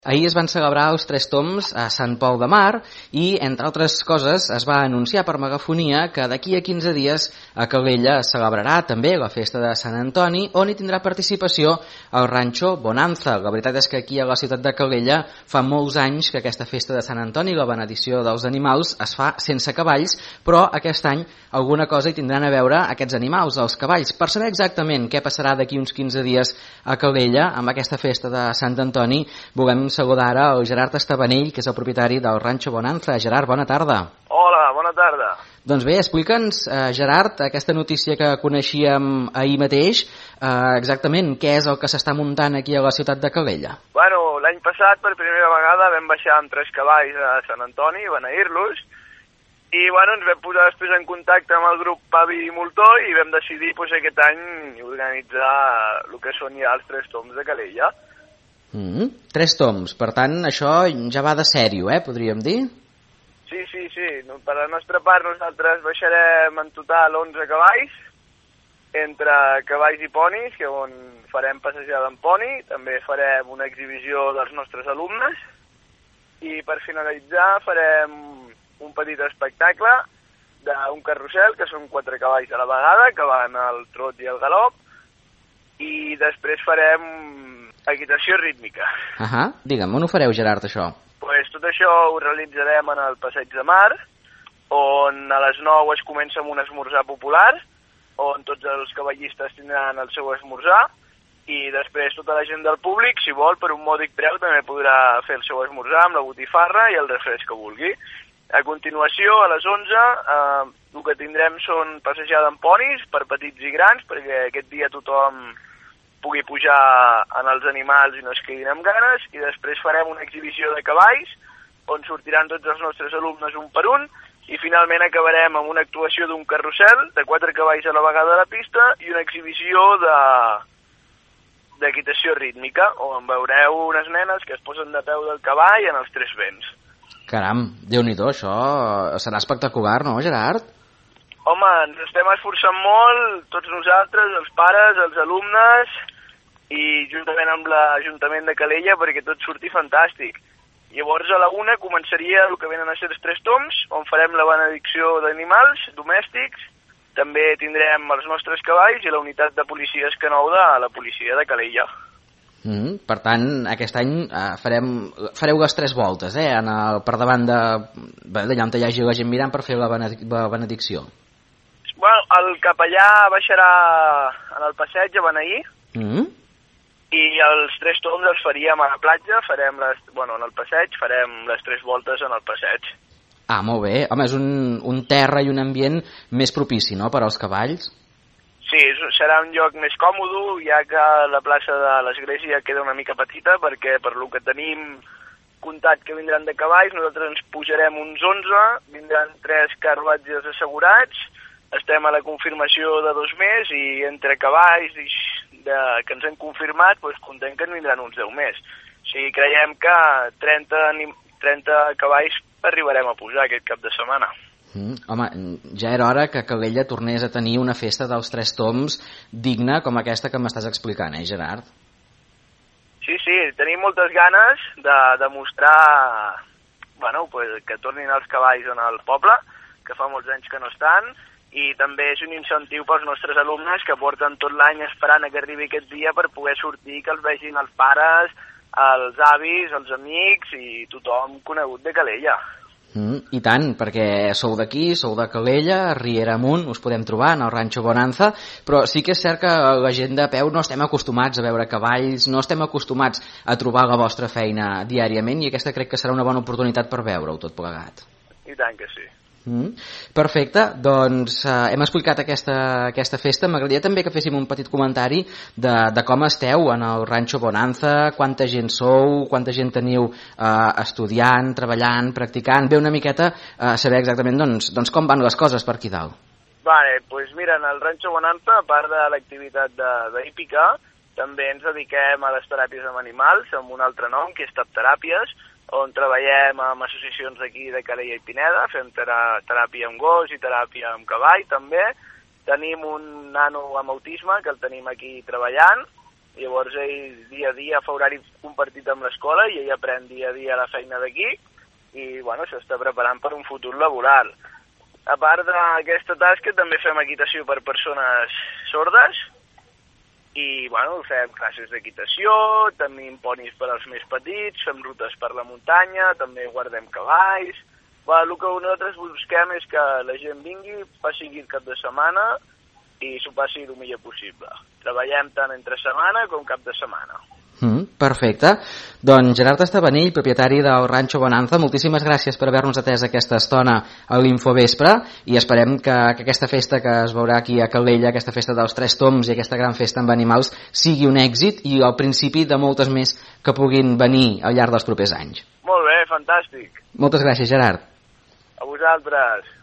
Ahir es van celebrar els Tres Tombs a Sant Pol de Mar i, entre altres coses, es va anunciar per megafonia que d'aquí a 15 dies a Calella es celebrarà també la festa de Sant Antoni, on hi tindrà participació el Rancho Bonanza. La veritat és que aquí a la ciutat de Calella fa molts anys que aquesta festa de Sant Antoni, la benedició dels animals, es fa sense cavalls, però aquest any alguna cosa hi tindran a veure aquests animals, els cavalls. Per saber exactament què passarà d'aquí uns 15 dies a Calella amb aquesta festa de Sant Antoni, volem saludar ara el Gerard Estabanell, que és el propietari del Rancho Bonanza. Gerard, bona tarda. Hola, bona tarda. Doncs bé, explica'ns, Gerard, aquesta notícia que coneixíem ahir mateix, exactament què és el que s'està muntant aquí a la ciutat de Calella? Bueno, l'any passat, per primera vegada, vam baixar amb 3 cavalls a Sant Antoni, beneir-los, i bueno, ens vam posar després en contacte amb el grup Pavi i Moltó i vam decidir aquest any organitzar el que són ja els 3 tombs de Calella. 3 tombs, per tant això ja va de sèrio, podríem dir? Sí. Per la nostra part nosaltres baixarem en total 11 cavalls, entre cavalls i ponis, que on farem passejada amb poni, també farem una exhibició dels nostres alumnes, i per finalitzar farem un petit espectacle d'un carrusel, que són 4 cavalls a la vegada, que van al trot i al galop, i després farem equitació rítmica. Digue'm, on ho fareu, Gerard, això? Tot això ho realitzarem en el Passeig de Mar, on a les 9 es comença amb un esmorzar popular, on tots els cavallistes tindran el seu esmorzar, i després tota la gent del públic, si vol, per un mòdic preu, també podrà fer el seu esmorzar amb la botifarra i el refresc que vulgui. A continuació, a les 11, el que tindrem són passejada amb ponis, per petits i grans, perquè aquest dia tothom pugui pujar en els animals i no es quedin amb ganes, i després farem una exhibició de cavalls, on sortiran tots els nostres alumnes un per un, i finalment acabarem amb una actuació d'un carrusel, de 4 cavalls a la vegada a la pista, i una exhibició d'equitació rítmica, on veureu unes nenes que es posen de peu del cavall en els 3 vents. Caram, Déu-n'hi-do, això serà espectacular, no, Gerard? Home, ens estem esforçant molt, tots nosaltres, els pares, els alumnes, i juntament amb l'Ajuntament de Calella, perquè tot surti fantàstic. Llavors a la 1 començaria el que venen a ser els 3 tombs, on farem la benedicció d'animals domèstics, també tindrem els nostres cavalls i la unitat de policies Canou de la policia de Calella. Per tant, aquest any fareu les 3 voltes, per davant d'allà on hi hagi la gent mirant per fer la benedicció. Bueno, el capellà baixarà en el passeig a beneir, i els 3 tombs els faríem a la platja, en el passeig farem les 3 voltes en el passeig. Molt bé. Home, és un terra i un ambient més propici, no?, per als cavalls. Sí, serà un lloc més còmode, ja que la plaça de l'església queda una mica petita, perquè per lo que tenim comptat que vindran de cavalls, nosaltres ens pujarem uns 11, vindran 3 carruatges assegurats, estem a la confirmació de 2 més, i entre cavalls que ens han confirmat, comptem que en vindran uns 10 més. O sigui, creiem que 30 cavalls arribarem a pujar aquest cap de setmana. Home, ja era hora que Calella tornés a tenir una festa dels 3 tombs digna com aquesta que m'estàs explicant, Gerard? Sí, tenim moltes ganes de demostrar que tornin els cavalls en el poble, que fa molts anys que no estan, i també és un incentiu pels nostres alumnes que porten tot l'any esperant que arribi aquest dia per poder sortir, que els vegin els pares, els avis, els amics i tothom conegut de Calella. I tant, perquè sou d'aquí, sou de Calella, Riera amunt, us podem trobar en el Rancho Bonanza, però sí que és cert que la gent de peu no estem acostumats a veure cavalls, no estem acostumats a trobar la vostra feina diàriament, i aquesta crec que serà una bona oportunitat per veure-ho tot plegat. I tant que sí. Perfecte, doncs hem explicat aquesta festa. M'agradaria també que féssim un petit comentari de com esteu en el Rancho Bonanza, quanta gent sou, quanta gent teniu estudiant, treballant, practicant, bé una miqueta saber exactament doncs com van les coses per aquí dalt. Doncs mira, en el Rancho Bonanza, a part de l'activitat d'hípica, també ens dediquem a les teràpies amb animals, amb un altre nom, que és Tapteràpies, on treballem amb associacions d'aquí de Calella i Pineda, fem teràpia amb gos i teràpia amb cavall també. Tenim un nano amb autisme que el tenim aquí treballant, Llavors ell dia a dia fa horari compartit amb l'escola i ell aprèn dia a dia la feina d'aquí i bueno, s'està preparant per un futur laboral. A part d'aquesta tasca també fem equitació per persones sordes i bueno, fem classes d'equitació, tenim ponis per als més petits, fem rutes per la muntanya, també guardem cavalls. El que nosaltres busquem és que la gent vingui, passi aquí el cap de setmana i s'ho passi el millor possible. Treballem tant entre setmana com cap de setmana. Perfecte. Doncs Gerard Estabanell, propietari del Rancho Bonanza, moltíssimes gràcies per haver-nos atès aquesta estona a l'Infovespre i esperem que aquesta festa que es veurà aquí a Calella, aquesta festa dels Tres Tombs i aquesta gran festa amb animals sigui un èxit i el principi de moltes més que puguin venir al llarg dels propers anys. Molt bé, fantàstic. Moltes gràcies, Gerard. A vosaltres.